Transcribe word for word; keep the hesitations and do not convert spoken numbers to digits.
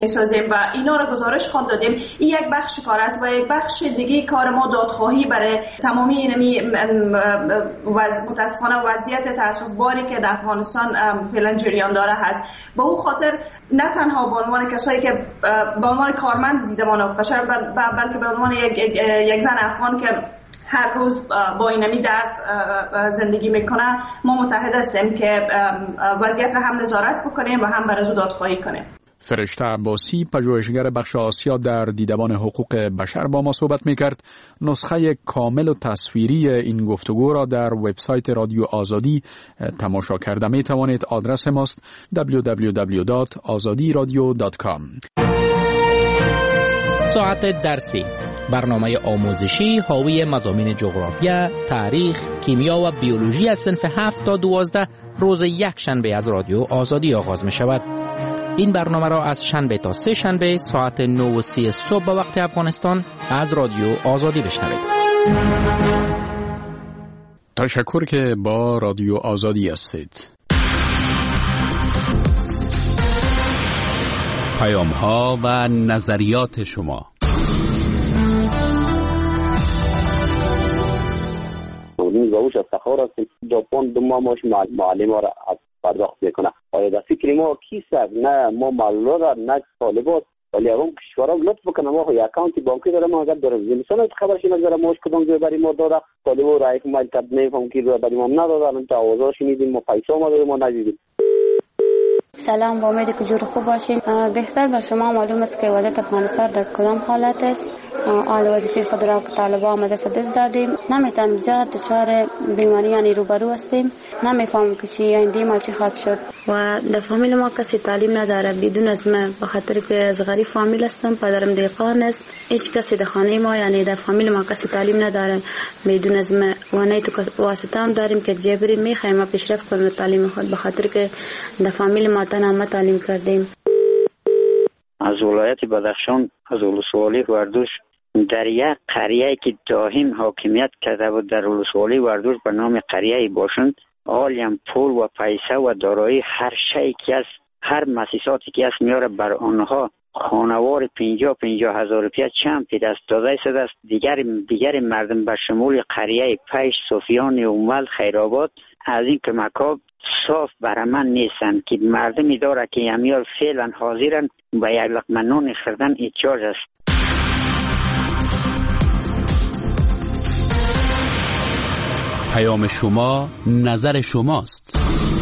می‌سازیم و اینا رو گزارش خوان دادیم. این یک بخش کار است و یک بخش دیگه کار ما دادخواهی برای تمامی اینمی متاسفانه وضعیت تعصب‌باری که در افغانستان فعلا جریان داره هست. به او خاطر نه تنها به عنوان کسایی که به عنوان کارمند دیدمان حقوق بشر بلکه به عنوان یک, یک زن افغان که هر روز با اینمی درد زندگی میکنه ما متحد هستیم که وضعیت را هم نظارت بکنیم و هم برای دادخواهی کنیم. فرشته عباسی، پژوهشگر بخش آسیا در دیدبان حقوق بشر با ما صحبت میکرد. نسخه کامل و تصویری این گفتگو را در وبسایت رادیو آزادی تماشا کرده می توانید. آدرس ماست دبلیو دبلیو دبلیو دات آزادی رادیو دات کام. ساعت درسی، برنامه آموزشی حاوی مضامین جغرافیا، تاریخ، کیمیا و بیولوژی از صنف هفت تا دوازده روز یک شنبه از رادیو آزادی آغاز می شود. این برنامه را از شنبه تا سه شنبه ساعت نه و سی صبح به وقت افغانستان از رادیو آزادی بشنوید. تشکر که با رادیو آزادی هستید. پیام ها و نظریات شما. روش افتخار است ژاپن دو ماه ماش معلم ها را پرداخت میکنه. آیا در فکر ما کیست؟ نه ما معلومات نه طالبات، ولی اون کشورها لطف بکنه ما خو اکانت بانکی داره ما اگر داریم مثلا خبرش نگذره ماش کدوم جای بری ما داده طالبو را یک مایل کد نمیفهم کی رو بری ما نداده انت آوازاش میدیم ما پیسا ما داریم ما ندیدیم. سلام، با امید که جور خوب باشین. بهتر بر شما معلوم است که وضعیت افغانستان در کدام حالت است. آل وظیفه خود را که طالبان مدرسه دست دادیم نمیتونیم زیاد دچار بیماریانی روبرو هستیم. نمیفهمم که چی آینده ما چی خواهد شد و در فامیل ما کسی تعلیم نداره بدون از من، به خاطر که از غریب فامیل هستم، پدرم دیقان است. هیچ کسی در خانه ما یعنی در فامیل ما کسی تعلیم نداره بدون از من و نه تو واسطه هم داریم که جبری میخوایم ما پیشرفت کنیم تعلیم خود، به خاطر که در فامیل ما تنها ما تعلیم کردیم. از ولایت بدخشان از ولسوالی وردوش در یک قریه که دائم حاکمیت کرده بود در ولسوالی وردوش به نام قریه باشند، عالم پول و پیسه و دارایی هر شی که از هر مؤسساتی که از میاره بر آنها خانوار پنجاه پنجاه هزار روپیه چند پی دست داده شده است. دیگر دیگر مردم به شمول قریه پیش، صوفیان، اومل، خیرآباد از این کمک‌ها صاف برای من نیستن که مردمی داره که امیال فعلا حاضرن و یک لقمه نان خوردن احتیاج است. پیام شما نظر شماست.